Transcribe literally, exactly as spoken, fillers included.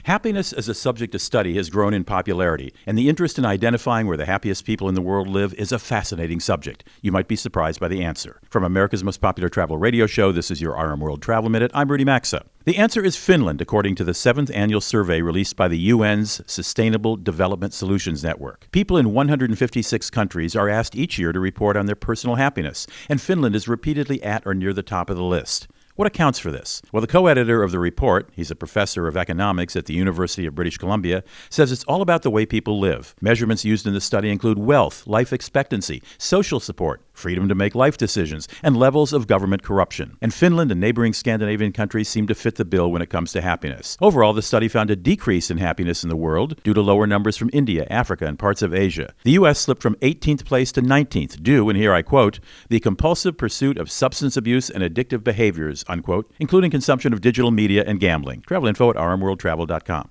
Happiness as a subject of study has grown in popularity, and the interest in identifying where the happiest people in the world live is a fascinating subject. You might be surprised by the answer. From America's most popular travel radio show, this is your R M World Travel Minute. I'm Rudy Maxa. The answer is Finland, according to the seventh annual survey released by the U N's Sustainable Development Solutions Network. People in one hundred fifty-six countries are asked each year to report on their personal happiness, and Finland is repeatedly at or near the top of the list. What accounts for this? Well, the co-editor of the report, he's a professor of economics at the University of British Columbia, says it's all about the way people live. Measurements used in the study include wealth, life expectancy, social support, freedom to make life decisions, and levels of government corruption. And Finland and neighboring Scandinavian countries seem to fit the bill when it comes to happiness. Overall, the study found a decrease in happiness in the world due to lower numbers from India, Africa, and parts of Asia. The U S slipped from eighteenth place to nineteenth due, and here I quote, the compulsive pursuit of substance abuse and addictive behaviors, unquote, including consumption of digital media and gambling. Travel info at r m world travel dot com.